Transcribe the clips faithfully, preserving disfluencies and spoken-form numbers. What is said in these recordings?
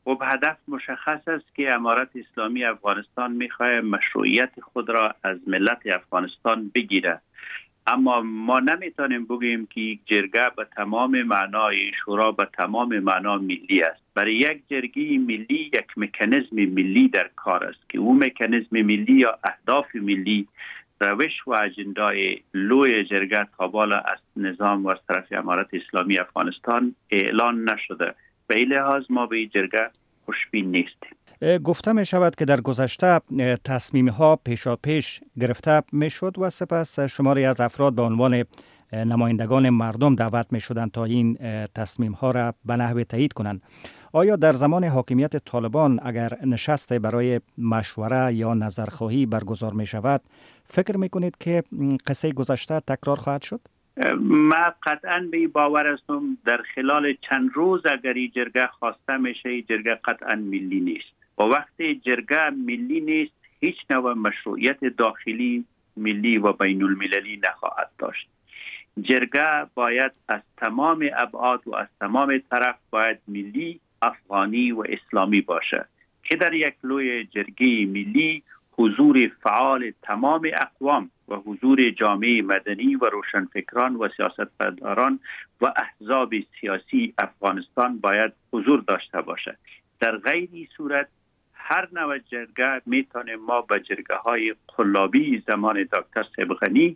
خب هدف مشخص است که امارت اسلامی افغانستان میخواه مشروعیت خود را از ملت افغانستان بگیره، اما ما نمیتونیم بگیم که یک جرگه به تمام معنای شورا به تمام معنا ملی است. برای یک جرگه ملی یک مکانیزم ملی در کار است که اون مکانیزم ملی یا اهداف ملی، روش و اجندای لوی جرگه تا بالا از نظام و از طرف امارت اسلامی افغانستان اعلان نشده. به این لحاظ ما به این جرگه خوشبین نیستیم. گفته می شود که در گذشته تصمیم ها پیشا پیش گرفته می شد و سپس شماری از افراد به عنوان نمایندگان مردم دعوت می شدند تا این تصمیم ها را به نحو تایید کنند. آیا در زمان حاکمیت طالبان اگر نشست برای مشوره یا نظرخواهی برگزار می شود، فکر می کنید که قصه گذشته تکرار خواهد شد؟ ما قطعا به باور هستم در خلال چند روز اگر این جرگه خواسته میشه، این جرگه قطعا ملی نیست. و وقتی جرگه ملی نیست، هیچ نوع مشروعیت داخلی ملی و بین المللی نخواهد داشت. جرگه باید از تمام ابعاد و از تمام طرف باید ملی، افغانی و اسلامی باشه که در یک لوی جرگه ملی حضور فعال تمام اقوام و حضور جامعه مدنی و روشنفکران و سیاستمداران و احزاب سیاسی افغانستان باید حضور داشته باشه. در غیر این صورت هر نوع جرگه میتونه ما به جرگه های قلابی زمان دکتر صبغنی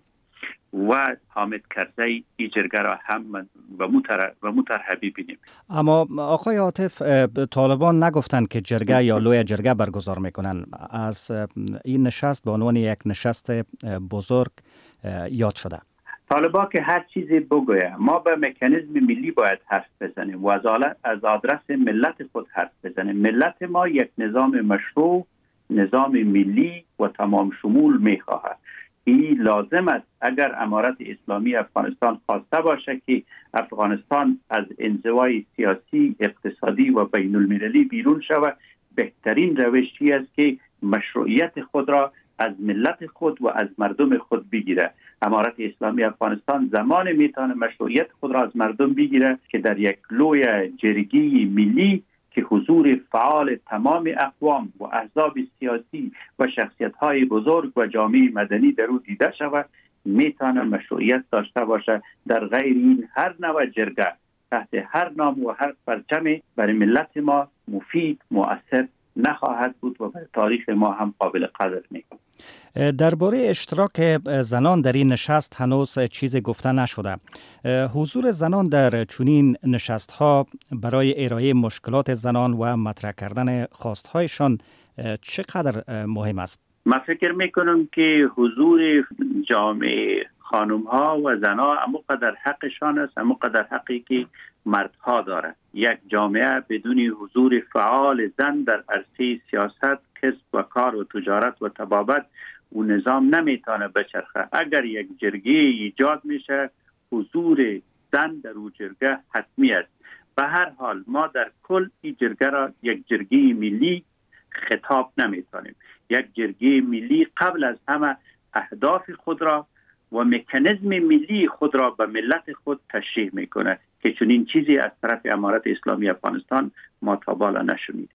و حامد کرزی این جرگه را هم و مطرح ببینیم. اما آقای عاطف، طالبان نگفتند که جرگه یا لوی جرگه برگزار میکنن. از این نشست به عنوان یک نشست بزرگ یاد شده. طالبان که هر چیزی بگوید، ما به مکانیزم ملی باید حرف بزنیم و از آدرس ملت خود حرف بزنیم. ملت ما یک نظام مشروع، نظام ملی و تمام شمول میخواهد. این لازم است اگر امارت اسلامی افغانستان خواسته باشه که افغانستان از انزوای سیاسی، اقتصادی و بین المللی بیرون شود، بهترین روشی است که مشروعیت خود را از ملت خود و از مردم خود بگیره. امارت اسلامی افغانستان زمان میتونه مشروعیت خود را از مردم بگیره که در یک لوی جرگه ملی که حضور فعال تمام اقوام و احزاب سیاسی و شخصیت‌های بزرگ و جامعه مدنی در او دیده شود، میتونه مشروعیت داشته باشه. در غیر این هر نوع جرگه تحت هر نام و هر پرچمی برای ملت ما مفید، مؤثر نخواهد بود و برای تاریخ ما هم قابل قدر نیست. درباره اشتراک زنان در این نشست هنوز چیزی گفته نشده. حضور زنان در چنین نشست‌ها برای ارائه مشکلات زنان و مطرح کردن خواست‌هایشان چقدر مهم است؟ من فکر میکنم که حضور جامعه خانم‌ها و زنها همونقدر حقشان است، همونقدر حقی که مردها دارند. یک جامعه بدون حضور فعال زن در عرصه سیاست، کسب و کار و تجارت و طبابت و نظام نمیتونه بچرخه. اگر یک جرگه ایجاد میشه، حضور زن در اون جرگه حتمی است. به هر حال ما در کل این جرگه را یک جرگه ملی خطاب نمیتونیم. یک جرگه ملی قبل از همه اهداف خود را و مکانیزم ملی خود را به ملت خود تشریح میکنه که چنین چیزی از طرف امارت اسلامی افغانستان ما تا بالا نشنیدیم.